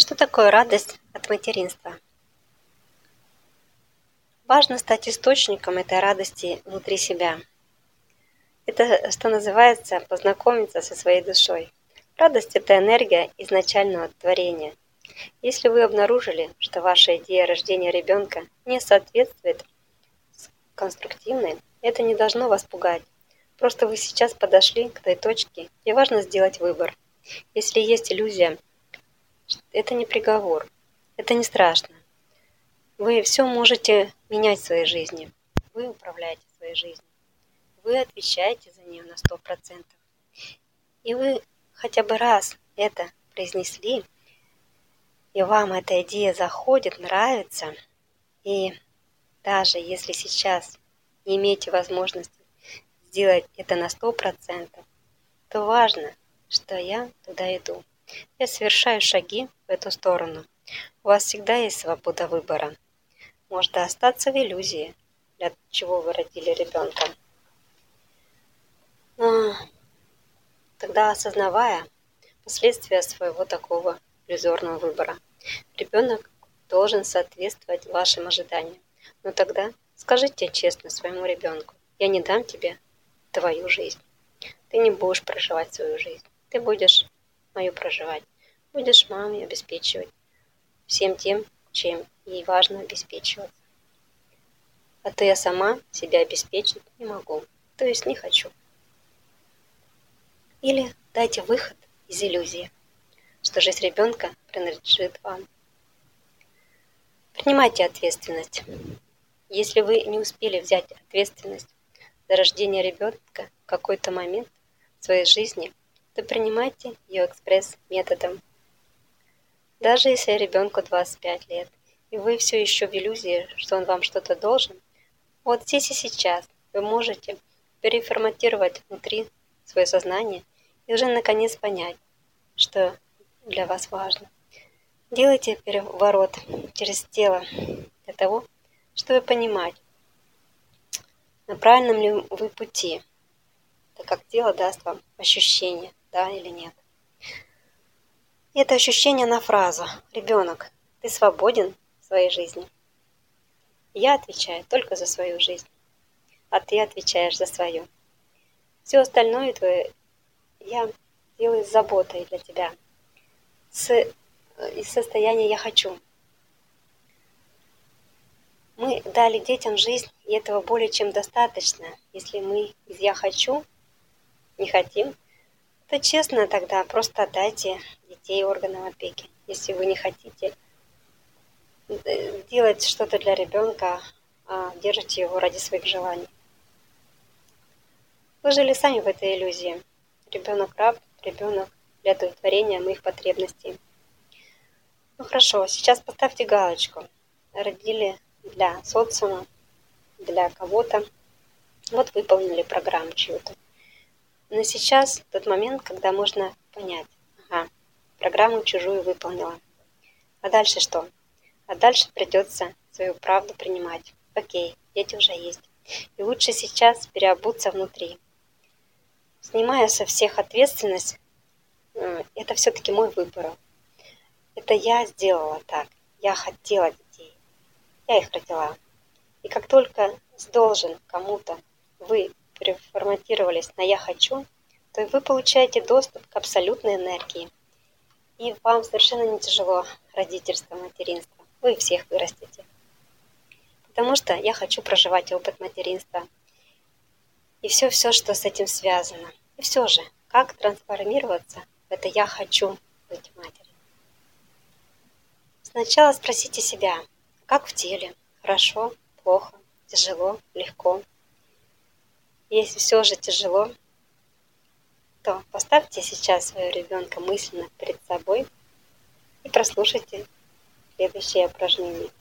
Что такое радость от материнства? Важно стать источником этой радости внутри себя. Это, что называется, познакомиться со своей душой. Радость – это энергия изначального творения. Если вы обнаружили, что ваша идея рождения ребенка не соответствует конструктивной, это не должно вас пугать. Просто вы сейчас подошли к той точке, где важно сделать выбор. Если есть иллюзия, это не приговор, это не страшно. Вы все можете менять в своей жизни. Вы управляете своей жизнью. Вы отвечаете за нее на 100%. И вы хотя бы раз это произнесли, и вам эта идея заходит, нравится, и даже если сейчас не имеете возможности сделать это на 100%, то важно, что я туда иду. Я совершаю шаги в эту сторону. У вас всегда есть свобода выбора. Можно остаться в иллюзии, для чего вы родили ребенка. Но тогда, осознавая последствия своего такого иллюзорного выбора, ребенок должен соответствовать вашим ожиданиям. Но тогда скажите честно своему ребенку: я не дам тебе твою жизнь. Ты не будешь проживать свою жизнь. Ты будешь мою проживать. Будешь маме обеспечивать всем тем, чем ей важно обеспечивать. А то я сама себя обеспечить не могу, то есть не хочу. Или дайте выход из иллюзии, что жизнь ребенка принадлежит вам. Принимайте ответственность. Если вы не успели взять ответственность за рождение ребенка в какой-то момент в своей жизни, то принимайте ее экспресс-методом. Даже если ребенку 25 лет, и вы все еще в иллюзии, что он вам что-то должен, вот здесь и сейчас вы можете переформатировать внутри свое сознание и уже наконец понять, что для вас важно. Делайте переворот через тело для того, чтобы понимать, на правильном ли вы пути, так как тело даст вам ощущение, да или нет. И это ощущение на фразу: «Ребенок, ты свободен в своей жизни». Я отвечаю только за свою жизнь, а ты отвечаешь за свою. Все остальное твое я делаю с заботой для тебя, из состояния «я хочу». Мы дали детям жизнь, и этого более чем достаточно. Если мы из «я хочу» не хотим, то честно тогда просто отдайте детей органам опеки. Если вы не хотите делать что-то для ребенка, а держите его ради своих желаний. Вы жили сами в этой иллюзии. Ребенок раб, ребенок для удовлетворения моих потребностей. Ну хорошо, сейчас поставьте галочку. Родили для социума, для кого-то. Вот выполнили программу чью-то. Но сейчас тот момент, когда можно понять: ага, программу чужую выполнила. А дальше что? А дальше придется свою правду принимать. Окей, дети уже есть. И лучше сейчас переобуться внутри. Снимая со всех ответственность, это все-таки мой выбор. Это я сделала так. Я хотела детей. Я их родила. И как только должен кому-то вы переформатировались на «я хочу», то вы получаете доступ к абсолютной энергии. И вам совершенно не тяжело родительство, материнство. Вы всех вырастете. Потому что я хочу проживать опыт материнства. И все, что с этим связано. И все же, как трансформироваться в это «я хочу быть матерью». Сначала спросите себя, как в теле, хорошо, плохо, тяжело, легко. Если все же тяжело, то поставьте сейчас своего ребенка мысленно перед собой и прослушайте следующее упражнение.